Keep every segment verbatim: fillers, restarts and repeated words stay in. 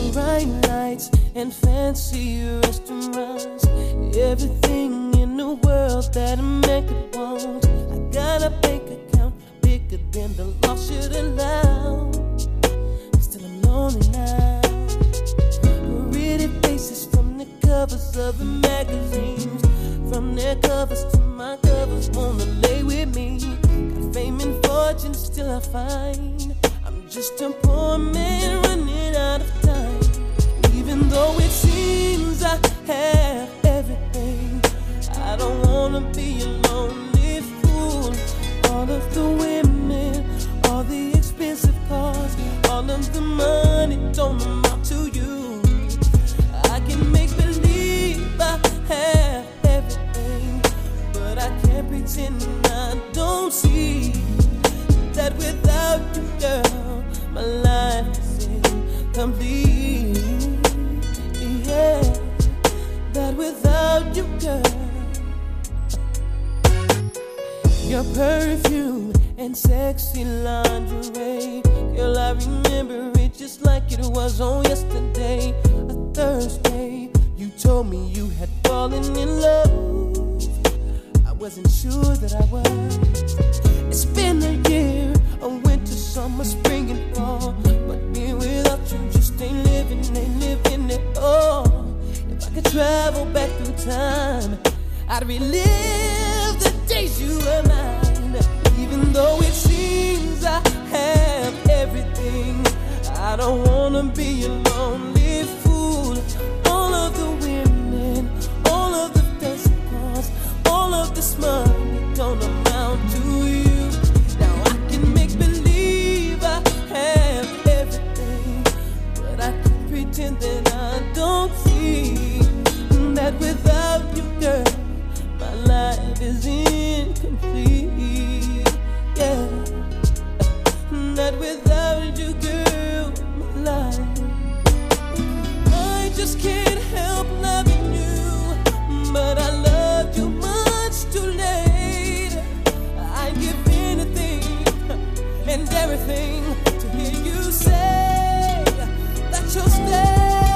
bright lights and fancy restaurants. Everything in the world that a man could want. I got a bank account bigger than the law should allow. Still I'm lonely now. Pretty faces from the covers of the magazines, from their covers to my covers, wanna lay with me. Got fame and fortune, still I find I'm just a poor man running out of time. Even though it seems I have everything, I don't wanna be a lonely fool. All of the women, all the expensive cars, all of the money don't amount to you. I can make believe I have everything, but I can't pretend I don't see that without you, girl, my life is incomplete. Yeah, that without you, girl, your perfume and sexy lingerie, girl, I remember it just like it was on yesterday. A Thursday, you told me you had fallen in love. I wasn't sure that I was. It's been a year, a winter, summer, spring and fall, but me without you just ain't living, ain't living at all. If I could travel back through time, I'd relive the days you were mine. Even though it seems I have everything, I don't wanna be a lonely fool. All of the women, all of the fancy cars, all of this money don't amount to you. Now I can make believe I have everything, but I can pretend that I don't see that without you, girl, my life is incomplete. Yeah, that without you, girl, my life, I just can't help loving you, but I love you much too late. I'd give anything and everything to hear you say that you'll stay.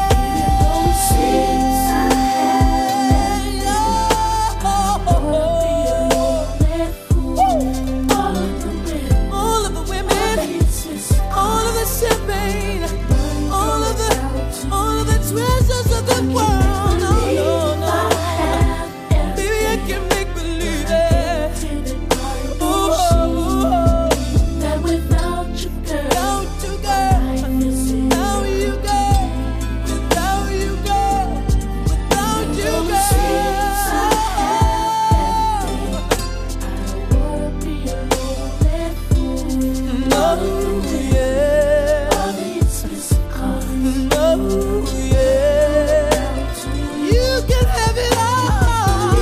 Champagne, all of the, all of the treasures of the world. No, no, no. Baby, I can make believe it. Ooh, ooh, ooh. That without you, girl, without you, girl, without you, girl, without you, girl, without you, girl, I don't wanna be a lonely fool. No, yeah. Oh yeah, you can have it all.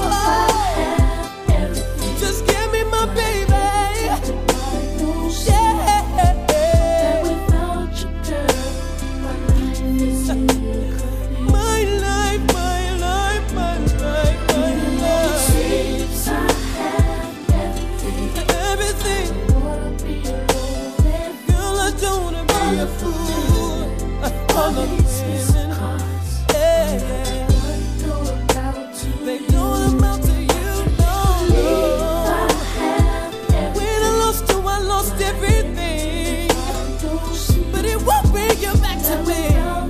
Just give me my baby. Yeah. Without you, girl, my life is incomplete. My life, my life, my life, my life. Seems I have everything. Everything. I wanna be a lonely girl. I don't wanna be a fool. All of the women, yeah, yeah. They don't amount to you, no, no. When I lost you, I lost everything, but it won't bring you back to me.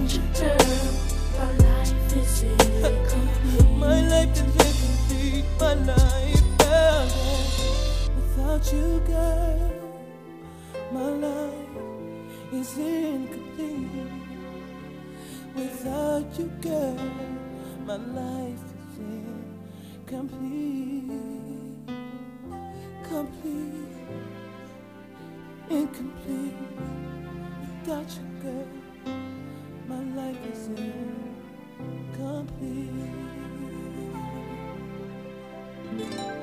My life is incomplete, my life, girl. Without you, girl, my life is incomplete. Without you, girl, my life is incomplete. Complete, incomplete. Without you, girl, my life is incomplete.